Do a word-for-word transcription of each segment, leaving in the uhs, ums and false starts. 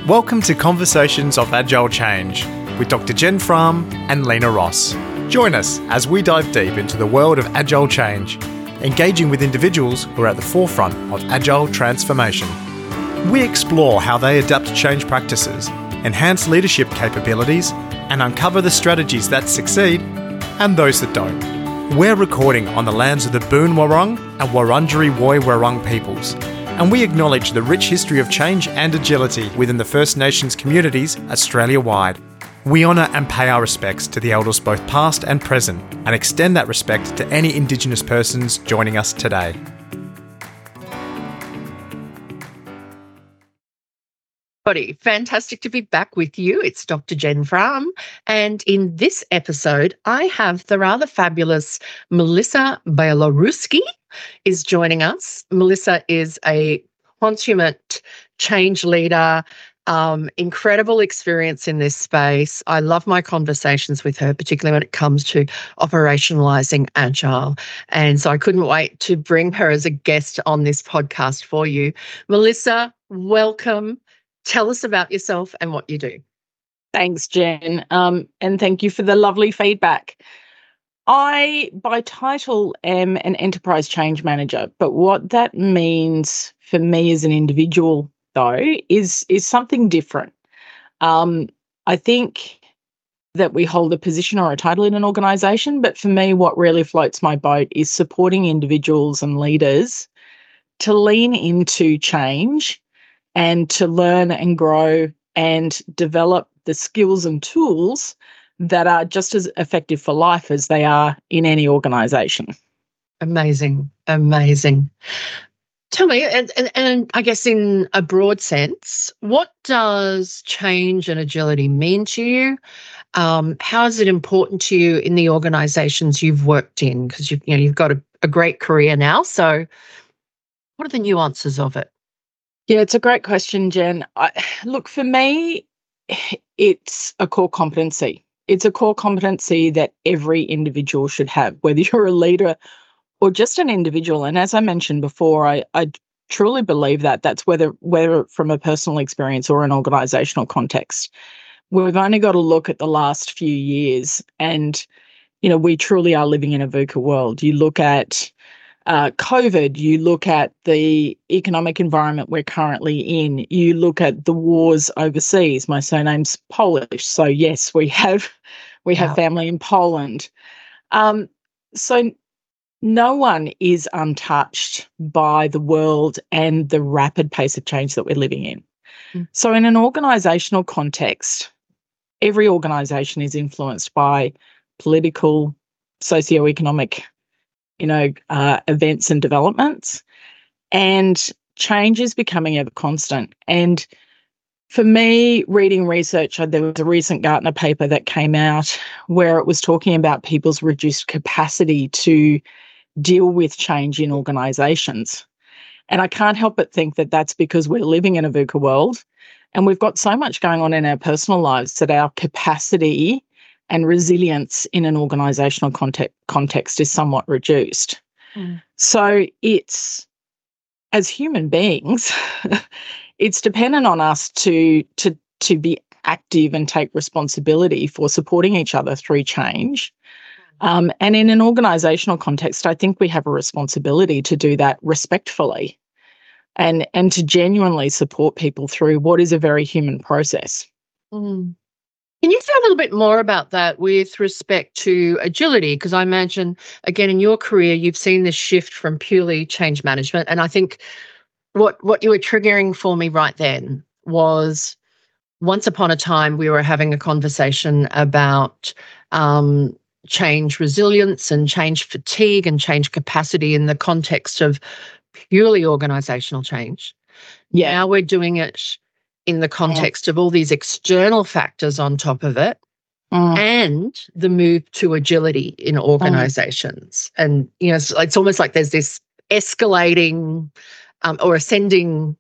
Welcome to Conversations of Agile Change with Doctor Jen Fram and Lena Ross. Join us as we dive deep into the world of Agile change, engaging with individuals who are at the forefront of Agile transformation. We explore how they adapt change practices, enhance leadership capabilities, and uncover the strategies that succeed and those that don't. We're recording on the lands of the Boon Wurrung and Wurundjeri Woi Wurrung peoples, and we acknowledge the rich history of change and agility within the First Nations communities Australia-wide. We honour and pay our respects to the elders both past and present, and extend that respect to any Indigenous persons joining us today. Everybody, fantastic to be back with you. It's Doctor Jen Fram, and in this episode, I have the rather fabulous Melissa Bielorusky is joining us. Melissa is a consummate change leader, um, incredible experience in this space. I love my conversations with her, particularly when it comes to operationalizing Agile. And so I couldn't wait to bring her as a guest on this podcast for you. Melissa, welcome. Tell us about yourself and what you do. Thanks, Jen, um, and thank you for the lovely feedback. I, by title, am an enterprise change manager, but what that means for me as an individual, though, is, is something different. Um, I think that we hold a position or a title in an organisation, but for me, what really floats my boat is supporting individuals and leaders to lean into change and to learn and grow and develop the skills and tools that are just as effective for life as they are in any organisation. Amazing, amazing. Tell me, and, and, and I guess in a broad sense, what does change and agility mean to you? Um, how is it important to you in the organisations you've worked in? Because you've, you know, you've got a, a great career now. So what are the nuances of it? Yeah, it's a great question, Jen. I, look, for me, it's a core competency. It's a core competency that every individual should have, whether you're a leader or just an individual. And as I mentioned before, I, I truly believe that that's whether whether from a personal experience or an organisational context. We've only got to look at the last few years and, you know, we truly are living in a VUCA world. You look at Uh, COVID, you look at the economic environment we're currently in, you look at the wars overseas. My surname's Polish, so yes, we have we have Wow. family in Poland. Um, so no one is untouched by the world and the rapid pace of change that we're living in. Mm. So in an organisational context, every organisation is influenced by political, socio-economic you know, uh, events and developments, and change is becoming ever constant. And for me, reading research, there was a recent Gartner paper that came out where it was talking about people's reduced capacity to deal with change in organisations. And I can't help but think that that's because we're living in a VUCA world and we've got so much going on in our personal lives that our capacity and resilience in an organisational context, context is somewhat reduced. Mm. So it's, as human beings, it's dependent on us to, to, to be active and take responsibility for supporting each other through change. Um, and in an organisational context, I think we have a responsibility to do that respectfully and, and to genuinely support people through what is a very human process. Mm. Can you say a little bit more about that with respect to agility? Because I imagine, again, in your career, you've seen this shift from purely change management. And I think what, what you were triggering for me right then was once upon a time, we were having a conversation about um, change resilience and change fatigue and change capacity in the context of purely organisational change. Yeah. Now we're doing it in the context of all these external factors on top of it, mm. and the move to agility in organizations. Mm. And, you know, it's, it's almost like there's this escalating um, or ascending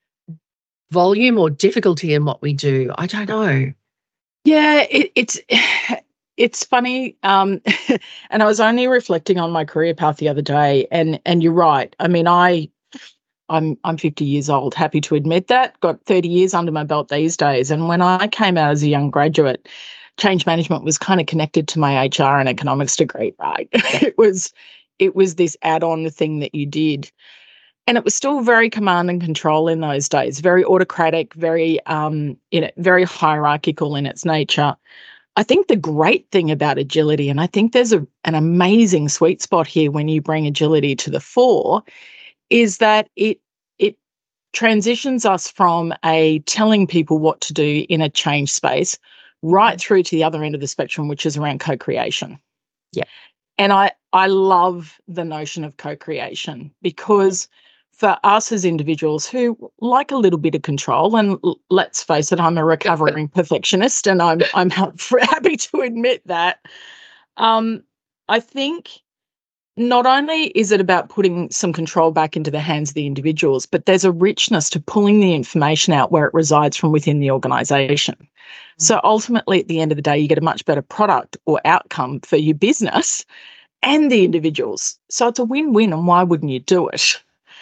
volume or difficulty in what we do. I don't know. Yeah, it, it's it's funny. Um, and I was only reflecting on my career path the other day, and and you're right. I mean, I I'm I'm fifty years old, happy to admit that. Got thirty years under my belt these days. And when I came out as a young graduate, change management was kind of connected to my H R and economics degree, right? it was it was this add-on thing that you did. And it was still very command and control in those days, very autocratic, very um, you know, very hierarchical in its nature. I think the great thing about agility, and I think there's a, an amazing sweet spot here when you bring agility to the fore, is that it it transitions us from a telling people what to do in a change space right through to the other end of the spectrum, which is around co-creation. Yeah. And I I love the notion of co-creation because for us as individuals who like a little bit of control, and l- let's face it, I'm a recovering perfectionist, and I'm I'm ha- happy to admit that. Um, I think not only is it about putting some control back into the hands of the individuals, but there's a richness to pulling the information out where it resides from within the organisation. Mm-hmm. So ultimately, at the end of the day, you get a much better product or outcome for your business and the individuals. So it's a win-win, and why wouldn't you do it?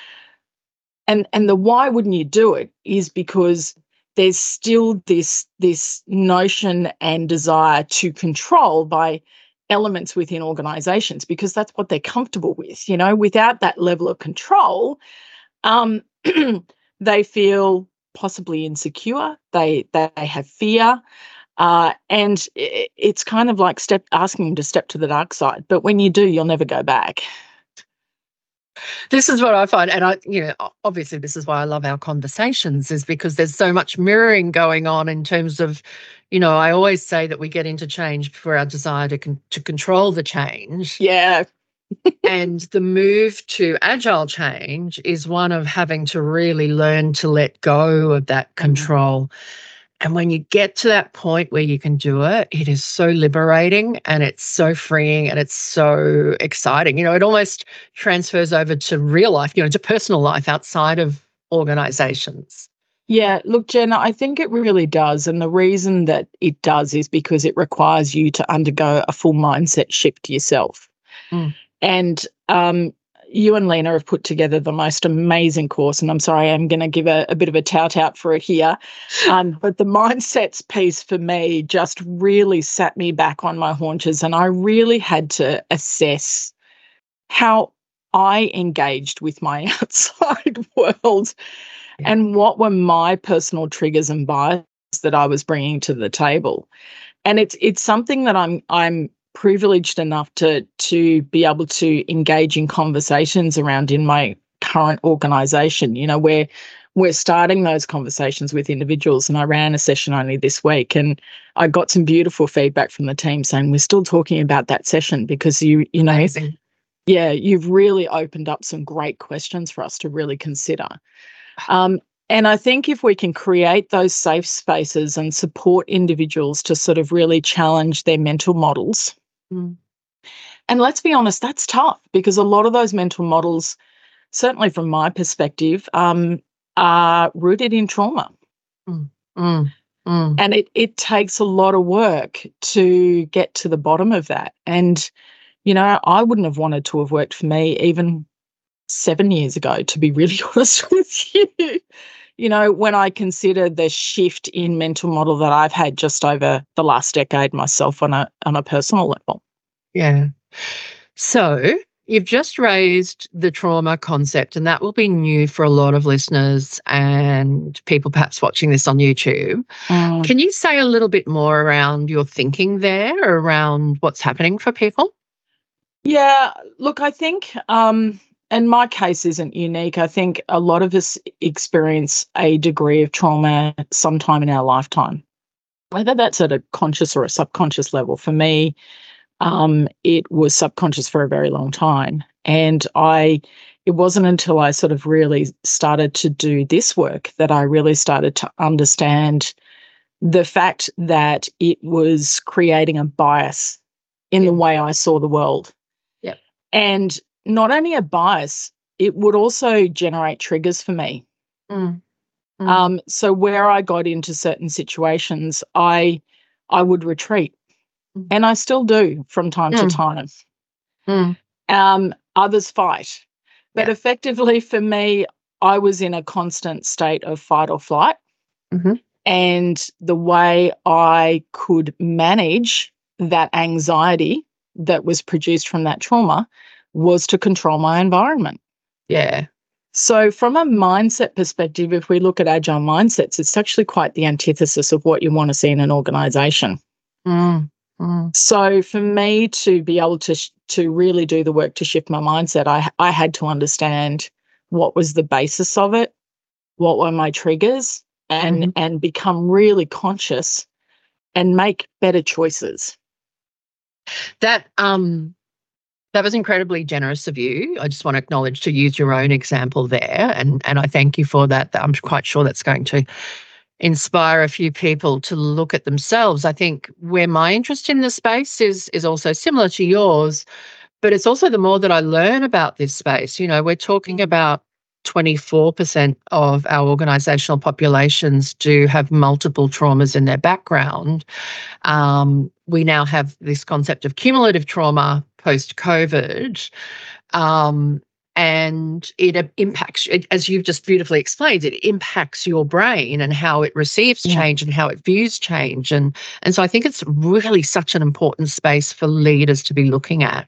And and the why wouldn't you do it is because there's still this, this notion and desire to control by elements within organisations, because that's what they're comfortable with. You know, without that level of control, um, they feel possibly insecure. They they have fear, uh, and it, it's kind of like step asking them to step to the dark side. But when you do, you'll never go back. This is what I find, and I, you know, obviously this is why I love our conversations, is because there's so much mirroring going on in terms of, you know, I always say that we get into change for our desire to con- to control the change. Yeah. And the move to agile change is one of having to really learn to let go of that control. And when you get to that point where you can do it, it is so liberating and it's so freeing and it's so exciting. You know, it almost transfers over to real life, you know, to personal life outside of organizations. Yeah, look, Jenna, I think it really does. And the reason that it does is because it requires you to undergo a full mindset shift yourself. Mm. And um, you and Lena have put together the most amazing course. And I'm sorry, I'm going to give a, a bit of a tout out for it here. Um, but the mindsets piece for me just really sat me back on my haunches. And I really had to assess how I engaged with my outside world. Yeah. And what were my personal triggers and biases that I was bringing to the table. And it's it's something that I'm I'm privileged enough to to be able to engage in conversations around in my current organisation. You know, where we're starting those conversations with individuals. And I ran a session only this week, and I got some beautiful feedback from the team saying we're still talking about that session because you you know, Amazing. yeah, you've really opened up some great questions for us to really consider. Um, and I think if we can create those safe spaces and support individuals to sort of really challenge their mental models, mm. and let's be honest, that's tough because a lot of those mental models, certainly from my perspective, um, are rooted in trauma. Mm. Mm. Mm. And it it takes a lot of work to get to the bottom of that. And, you know, I wouldn't have wanted to have worked for me even seven years ago, to be really honest with you. You know, when I consider the shift in mental model that I've had just over the last decade myself on a on a personal level. Yeah. So you've just raised the trauma concept, and that will be new for a lot of listeners and people perhaps watching this on YouTube. Mm. Can you say a little bit more around your thinking there, around what's happening for people? Yeah, look, I think um and my case isn't unique. I think a lot of us experience a degree of trauma sometime in our lifetime, whether that's at a conscious or a subconscious level. For me, um, it was subconscious for a very long time. And I, it wasn't until I sort of really started to do this work that I really started to understand the fact that it was creating a bias in yeah. the way I saw the world. Yep. And not only a bias, it would also generate triggers for me. Mm. Mm. Um, so where I got into certain situations, I I would retreat, mm. and I still do from time mm. to time. Mm. Um, others fight, but yeah. effectively for me, I was in a constant state of fight or flight. Mm-hmm. And the way I could manage that anxiety that was produced from that trauma was to control my environment. Yeah. So from a mindset perspective, if we look at agile mindsets, it's actually quite the antithesis of what you want to see in an organization. Mm. Mm. So for me to be able to sh- to really do the work to shift my mindset, I I had to understand what was the basis of it, what were my triggers, and Mm-hmm. and become really conscious and make better choices. That um that was incredibly generous of you. I just want to acknowledge to use your own example there, and and I thank you for that. I'm quite sure that's going to inspire a few people to look at themselves. I think where my interest in the space is is also similar to yours, but it's also the more that I learn about this space. You know, we're talking about twenty-four percent of our organizational populations do have multiple traumas in their background. Um, we now have this concept of cumulative trauma post-COVID. Um, and it uh, impacts, it, as you've just beautifully explained, it impacts your brain and how it receives Yeah. change and how it views change. And, and so I think it's really such an important space for leaders to be looking at.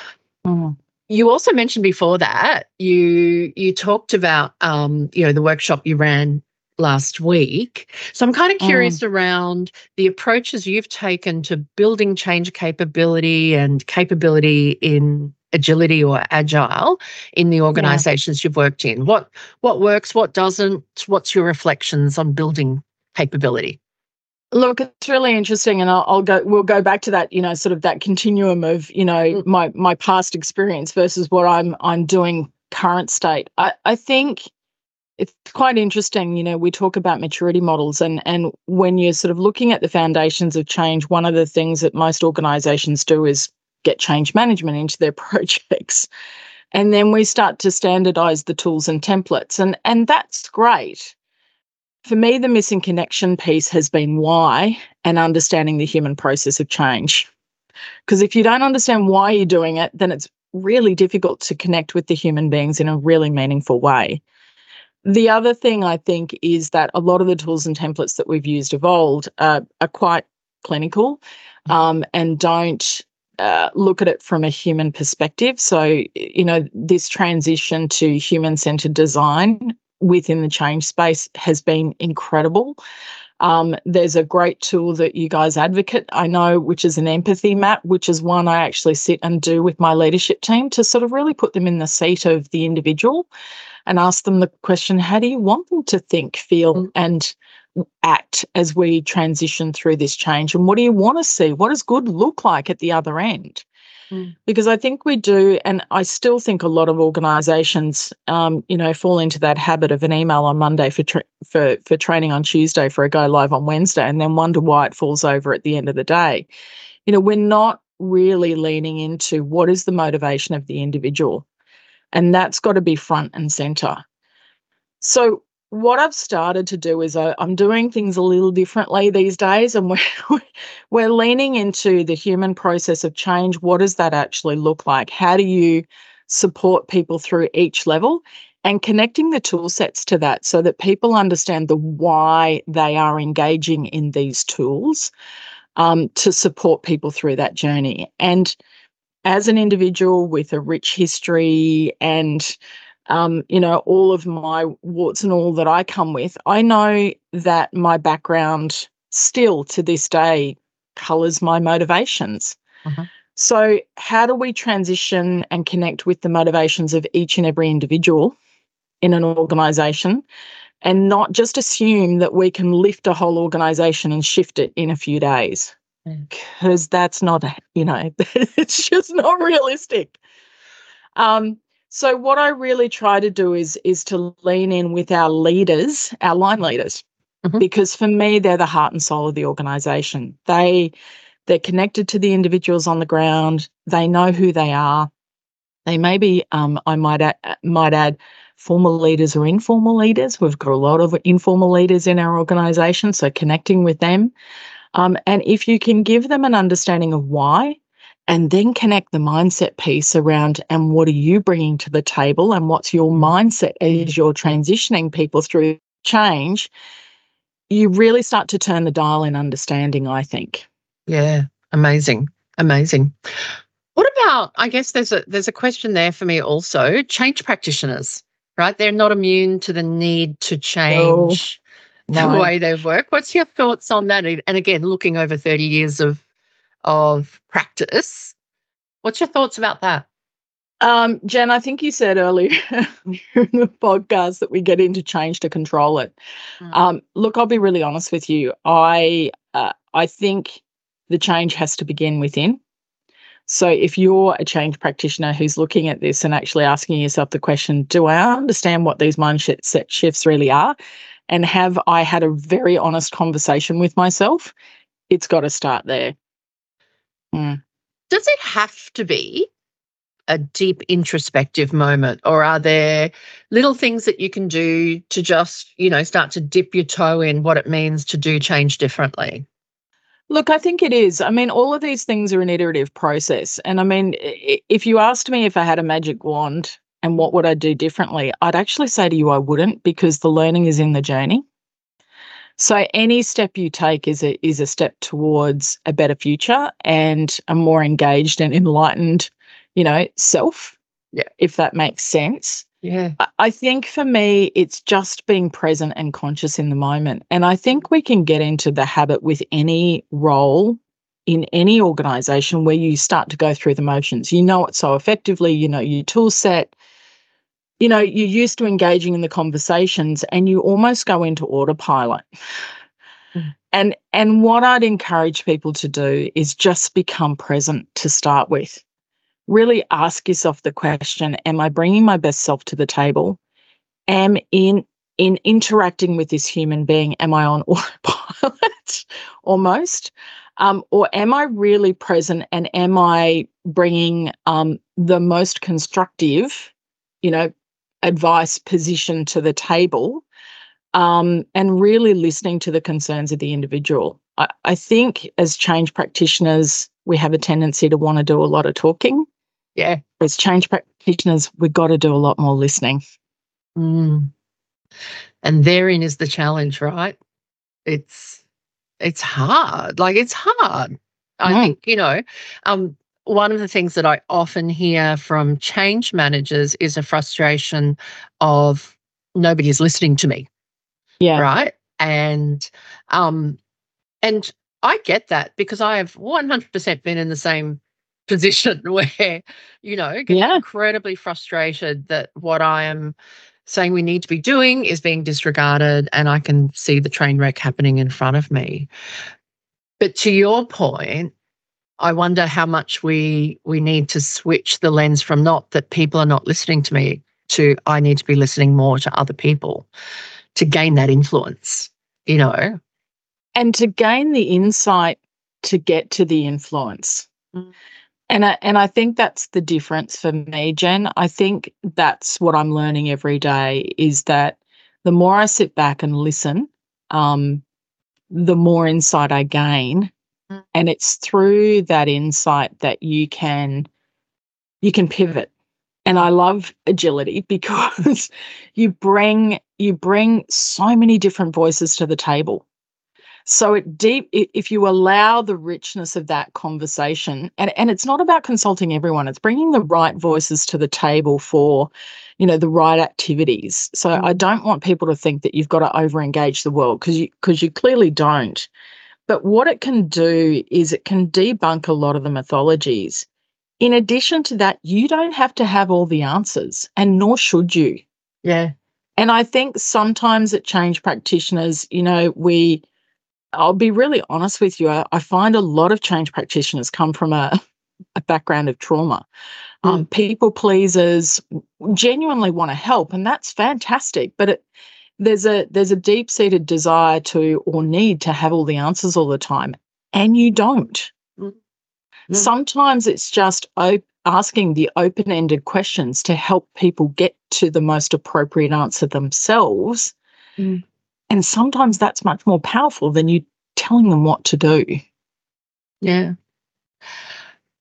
Mm. You also mentioned before that you you talked about um, you know, the workshop you ran last week. So I'm kind of curious Mm. around the approaches you've taken to building change capability and capability in agility or agile in the organizations you've worked in. What what works, what doesn't? What's your reflections on building capability? Look, it's really interesting, and I'll, I'll go. We'll go back to that, you know, sort of that continuum of, you know, Mm. my my past experience versus what I'm I'm doing current state. I I think it's quite interesting. You know, we talk about maturity models, and and when you're sort of looking at the foundations of change, one of the things that most organisations do is get change management into their projects, and then we start to standardise the tools and templates, and and that's great. For me, the missing connection piece has been why and understanding the human process of change. Because if you don't understand why you're doing it, then it's really difficult to connect with the human beings in a really meaningful way. The other thing I think is that a lot of the tools and templates that we've used of old uh, are quite clinical um, and don't uh, look at it from a human perspective. So, you know, this transition to human-centered design within the change space has been incredible. Um, there's a great tool that you guys advocate, I know, which is an empathy map, which is one I actually sit and do with my leadership team to sort of really put them in the seat of the individual and ask them the question, how do you want them to think, feel, Mm. and act as we transition through this change? And what do you want to see? What does good look like at the other end? Mm. Because I think we do, and I still think a lot of organisations, um, you know, fall into that habit of an email on Monday for, tra- for for training on Tuesday for a go live on Wednesday, and then wonder why it falls over at the end of the day. You know, we're not really leaning into what is the motivation of the individual, and that's got to be front and centre. So what I've started to do is I, I'm doing things a little differently these days, and we're we're leaning into the human process of change. What does that actually look like? How do you support people through each level, and connecting the tool sets to that so that people understand the why they are engaging in these tools um, to support people through that journey. And as an individual with a rich history and um, you know, all of my warts and all that I come with, I know that my background still to this day colours my motivations. Mhm. So how do we transition and connect with the motivations of each and every individual in an organisation and not just assume that we can lift a whole organisation and shift it in a few days? Because that's not, you know, it's just not realistic. Um, so what I really try to do is is to lean in with our leaders, our line leaders, Mhm. because for me they're the heart and soul of the organisation. They they're connected to the individuals on the ground. They know who they are. They may be, um, I might add, might add, formal leaders or informal leaders. We've got a lot of informal leaders in our organisation, so connecting with them. Um, and if you can give them an understanding of why and then connect the mindset piece around, and what are you bringing to the table, and what's your mindset as you're transitioning people through change, you really start to turn the dial in understanding, I think. Yeah, amazing, amazing. What about, I guess there's a there's a question there for me also, change practitioners, right? They're not immune to the need to change No, the no. way they work. What's your thoughts on that? And again, looking over thirty years of of practice, what's your thoughts about that? Um, Jen, I think you said earlier in the podcast that we get into change to control it. Mm. Um, look, I'll be really honest with you. I uh, I think the change has to begin within. So if you're a change practitioner who's looking at this and actually asking yourself the question, do I understand what these mindset shifts really are? And have I had a very honest conversation with myself? It's got to start there. Mm. Does it have to be a deep introspective moment, or are there little things that you can do to just, you know, start to dip your toe in what it means to do change differently? Look, I think it is. I mean, all of these things are an iterative process. And I mean, if you asked me if I had a magic wand and what would I do differently, I'd actually say to you I wouldn't, because the learning is in the journey. So any step you take is a is a step towards a better future and a more engaged and enlightened, you know, self. Yeah. If that makes sense. Yeah. I think for me, it's just being present and conscious in the moment. And I think we can get into the habit with any role in any organization where you start to go through the motions. You know it so effectively, you know your tool set, you know, you're used to engaging in the conversations, and you almost go into autopilot. Mm. And, and what I'd encourage people to do is just become present to start with. Really ask yourself the question, am I bringing my best self to the table? Am in in interacting with this human being, am I on autopilot almost? Um, or am I really present, and am I bringing um, the most constructive, you know, advice position to the table, um, and really listening to the concerns of the individual? I, I think as change practitioners, we have a tendency to want to do a lot of talking. Yeah. As change practitioners, we've got to do a lot more listening. Mm. And therein is the challenge, right? It's it's hard. Like, it's hard. I Mm. think, you know, um, one of the things that I often hear from change managers is a frustration of nobody is listening to me. Yeah. Right. And um, and I get that, because I have one hundred percent been in the same position where, you know, get Yeah. incredibly frustrated that what I am saying we need to be doing is being disregarded, and I can see the train wreck happening in front of me. But to your point, I wonder how much we we need to switch the lens from not that people are not listening to me to I need to be listening more to other people to gain that influence, you know. And to gain the insight to get to the influence. Mm. And I, and I think that's the difference for me, Jen. I think that's what I'm learning every day, is that the more I sit back and listen, um, the more insight I gain. Mm. And it's through that insight that you can you can pivot. And I love agility because you bring you bring so many different voices to the table. So it deep if you allow the richness of that conversation, and, and it's not about consulting everyone, it's bringing the right voices to the table for, you know, the right activities. So Mm. I don't want people to think that you've got to over-engage the world, because you because you clearly don't. But what it can do is it can debunk a lot of the mythologies. In addition to that, you don't have to have all the answers, and nor should you. Yeah. And I think sometimes at change practitioners, you know, we I'll be really honest with you. I, I find a lot of change practitioners come from a, a background of trauma. Mm. Um, people pleasers genuinely want to help, and that's fantastic. But it, there's a there's a deep-seated desire to or need to have all the answers all the time, and you don't. Mm. Mm. Sometimes it's just op- asking the open-ended questions to help people get to the most appropriate answer themselves. Mm. And sometimes that's much more powerful than you telling them what to do. Yeah.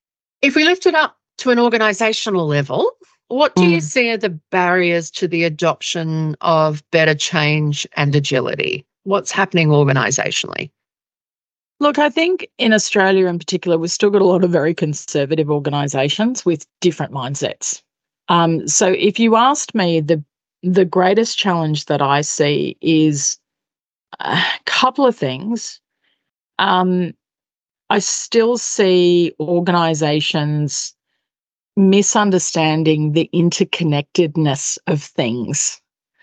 If we lift it up to an organisational level, what do you Mm. see are the barriers to the adoption of better change and agility? What's happening organisationally? Look, I think in Australia in particular, we've still got a lot of very conservative organisations with different mindsets. Um, so if you asked me, the the greatest challenge that I see is a couple of things. Um, I still see organisations misunderstanding the interconnectedness of things.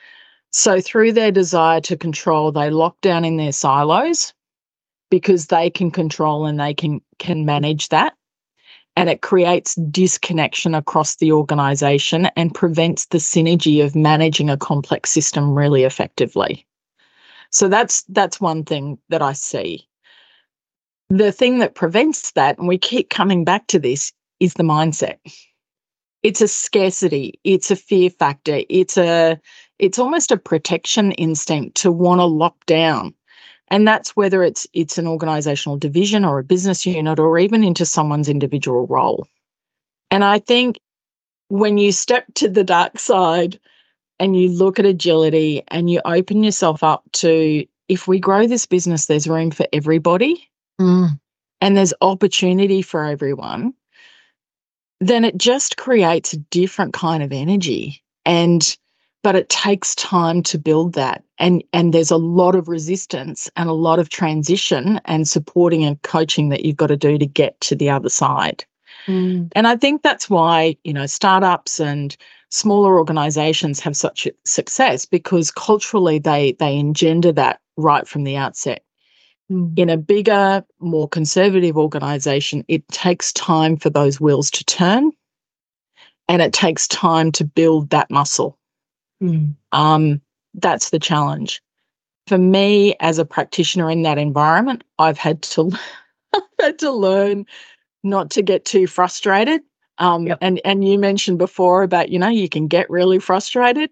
So through their desire to control, they lock down in their silos because they can control and they can can manage that. And it creates disconnection across the organisation and prevents the synergy of managing a complex system really effectively. So that's that's one thing that I see. The thing that prevents that, and we keep coming back to this, is the mindset. It's a scarcity, it's a fear factor, it's a it's almost a protection instinct to want to lock down. And that's whether it's it's an organizational division or a business unit or even into someone's individual role. And I think when you step to the dark side and you look at agility and you open yourself up to, if we grow this business, there's room for everybody Mm. and there's opportunity for everyone, then it just creates a different kind of energy. And but it takes time to build that. And and there's a lot of resistance and a lot of transition and supporting and coaching that you've got to do to get to the other side. Mm. And I think that's why, you know, startups and smaller organizations have such success, because culturally they they engender that right from the outset. Mm. In a bigger, more conservative organization, it takes time for those wheels to turn and it takes time to build that muscle. Mm. Um, that's the challenge. For me, as a practitioner in that environment, I've had to I've had to learn not to get too frustrated. Um, Yep. and and you mentioned before about, you know, you can get really frustrated.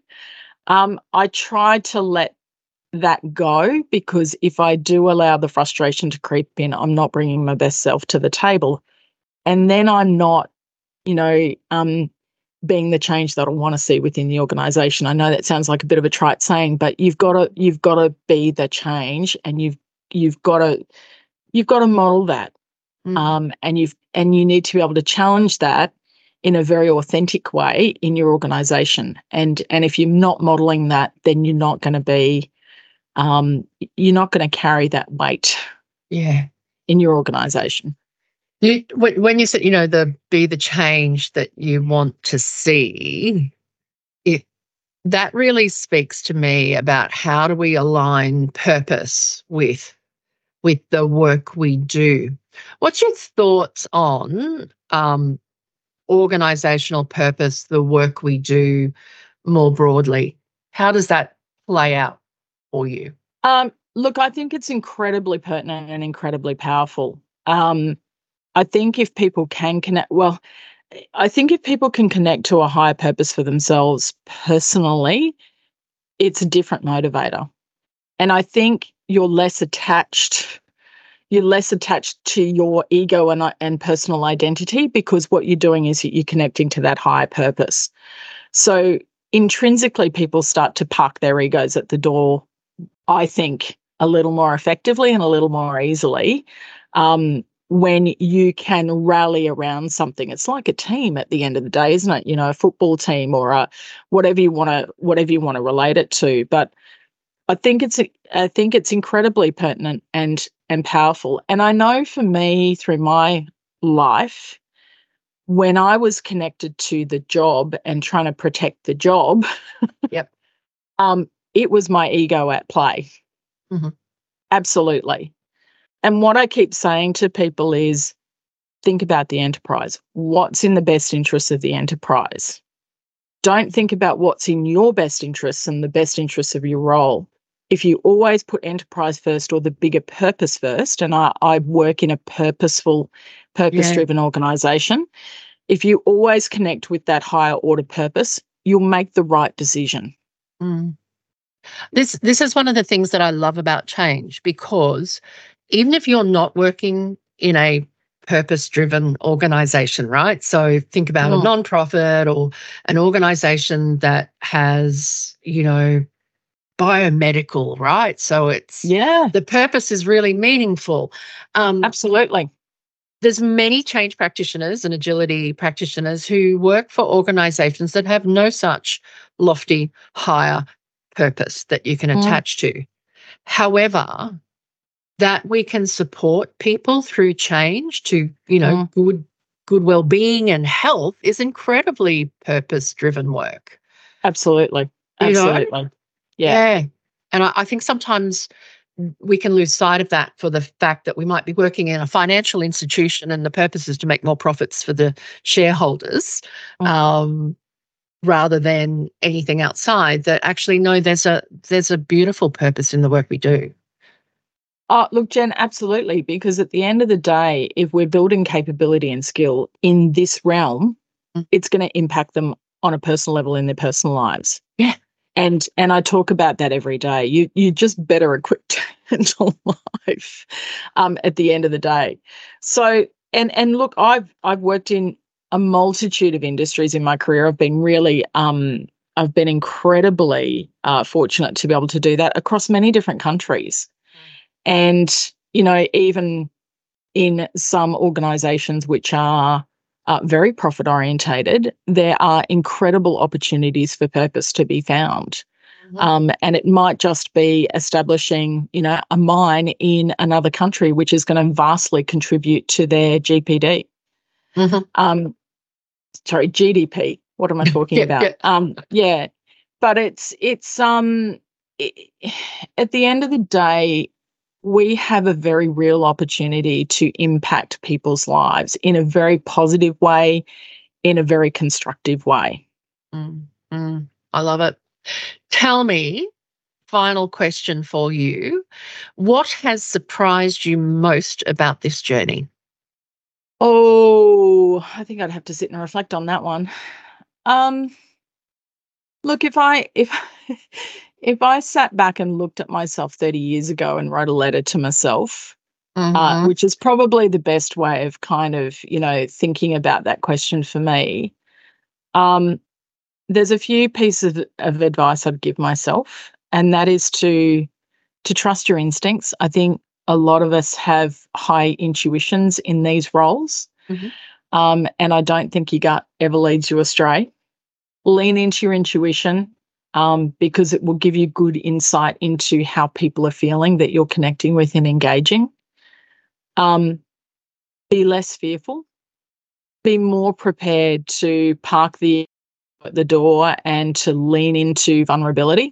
Um, I try to let that go, because if I do allow the frustration to creep in, I'm not bringing my best self to the table, and then I'm not, you know, um, being the change that I want to see within the organisation. I know that sounds like a bit of a trite saying, but you've got to you've got to be the change, and you've you've got to you've got to model that, Mm. um, and you've and you need to be able to challenge that in a very authentic way in your organisation. And and if you're not modelling that, then you're not going to be um, you're not going to carry that weight Yeah. in your organisation. You, when when you said, you know, the be the change that you want to see, it that really speaks to me about how do we align purpose with with the work we do. What's your thoughts on um, organizational purpose, the work we do more broadly? How does that play out for you? Um, look, I think it's incredibly pertinent and incredibly powerful. Um, I think if people can connect, well, I think if people can connect to a higher purpose for themselves personally, it's a different motivator. And I think you're less attached, you're less attached to your ego and, and personal identity, because what you're doing is you're connecting to that higher purpose. So intrinsically, people start to park their egos at the door, I think, a little more effectively and a little more easily, um, when you can rally around something. It's like a team at the end of the day, isn't it? You know, a football team or a whatever you want to whatever you want to relate it to. But I think it's I think it's incredibly pertinent and and powerful. And I know for me, through my life, when I was connected to the job and trying to protect the job, Yep. um, it was my ego at play. Mhm. Absolutely. And what I keep saying to people is, think about the enterprise. What's in the best interests of the enterprise? Don't think about what's in your best interests and the best interests of your role. If you always put enterprise first or the bigger purpose first, and I, I work in a purposeful, purpose-driven organisation, if you always connect with that higher order purpose, you'll make the right decision. Mm. This this is one of the things that I love about change, because even if you're not working in a purpose-driven organisation, right? So think about mm. a non-profit or an organisation that has, you know, biomedical, right? So it's yeah, the purpose is really meaningful. Um, Absolutely. There's many change practitioners and agility practitioners who work for organisations that have no such lofty, higher purpose that you can mm. attach to. However, that we can support people through change to, you know, mm. good, good well-being and health is incredibly purpose-driven work. Absolutely. Absolutely. You know? Yeah. yeah. And I, I think sometimes we can lose sight of that for the fact that we might be working in a financial institution and the purpose is to make more profits for the shareholders mm. um, rather than anything outside. That actually, no, there's a there's a beautiful purpose in the work we do. Oh, look, Jen, absolutely. Because at the end of the day, if we're building capability and skill in this realm, mm. it's going to impact them on a personal level in their personal lives. Yeah. And and I talk about that every day. You you're just better equipped to handle life um, at the end of the day. So and and look, I've I've worked in a multitude of industries in my career. I've been really um I've been incredibly uh, fortunate to be able to do that across many different countries. Mm. And you know, even in some organisations which are Uh, very profit orientated, there are incredible opportunities for purpose to be found. Mm-hmm. Um, and it might just be establishing, you know, a mine in another country, which is going to vastly contribute to their G P D. Mm-hmm. Um, sorry, G D P. What am I talking yeah, about? Yeah. Um, yeah, but it's it's um, it, at the end of the day, we have a very real opportunity to impact people's lives in a very positive way, in a very constructive way. Mm, mm, I love it. Tell me, final question for you, what has surprised you most about this journey? Oh, I think I'd have to sit and reflect on that one. Um, look, if I if If I sat back and looked at myself thirty years ago and wrote a letter to myself, mm-hmm. uh, which is probably the best way of kind of, you know, thinking about that question for me, um, there's a few pieces of, of advice I'd give myself, and that is to to trust your instincts. I think a lot of us have high intuitions in these roles, mm-hmm. um, and I don't think your gut ever leads you astray. Lean into your intuition. Um, because it will give you good insight into how people are feeling that you're connecting with and engaging. Um, be less fearful. Be more prepared to park the at the door and to lean into vulnerability.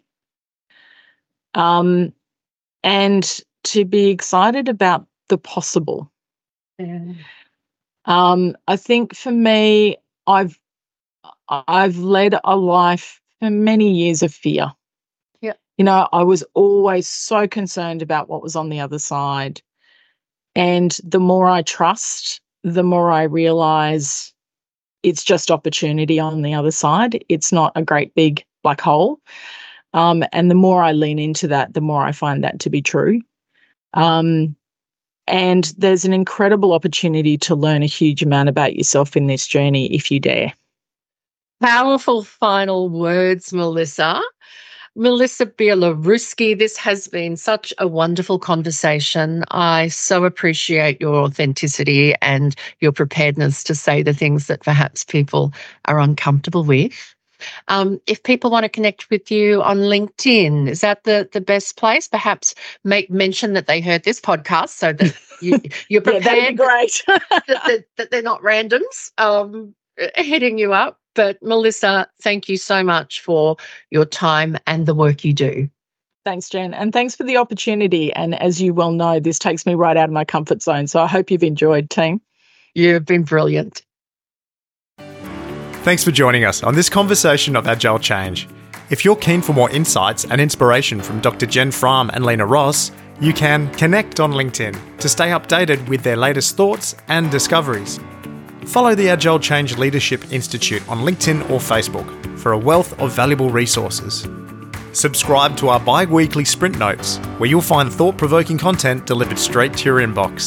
Um, and to be excited about the possible. Yeah. Um, I think for me, I've I've led a life for many years of fear. Yeah. You know, I was always so concerned about what was on the other side. And the more I trust, the more I realise it's just opportunity on the other side. It's not a great big black hole. Um, and the more I lean into that, the more I find that to be true. Um, and there's an incredible opportunity to learn a huge amount about yourself in this journey if you dare. Powerful final words, Melissa. Melissa Bielorusky, this has been such a wonderful conversation. I so appreciate your authenticity and your preparedness to say the things that perhaps people are uncomfortable with. Um, if people want to connect with you on LinkedIn, is that the, the best place? Perhaps make mention that they heard this podcast so that you, you're prepared. Yeah, that'd be great. that, that, that they're not randoms um, hitting you up. But Melissa, thank you so much for your time and the work you do. Thanks, Jen. And thanks for the opportunity. And as you well know, this takes me right out of my comfort zone. So I hope you've enjoyed, team. You've been brilliant. Thanks for joining us on this conversation of Agile Change. If you're keen for more insights and inspiration from Doctor Jen Fromm and Lena Ross, you can connect on LinkedIn to stay updated with their latest thoughts and discoveries. Follow the Agile Change Leadership Institute on LinkedIn or Facebook for a wealth of valuable resources. Subscribe to our bi-weekly sprint notes, where you'll find thought-provoking content delivered straight to your inbox.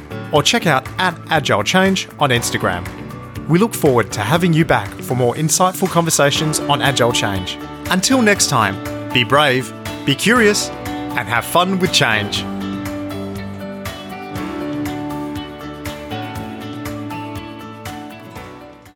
or check out at Agile Change on Instagram. We look forward to having you back for more insightful conversations on Agile Change. Until next time, be brave, be curious, and have fun with change.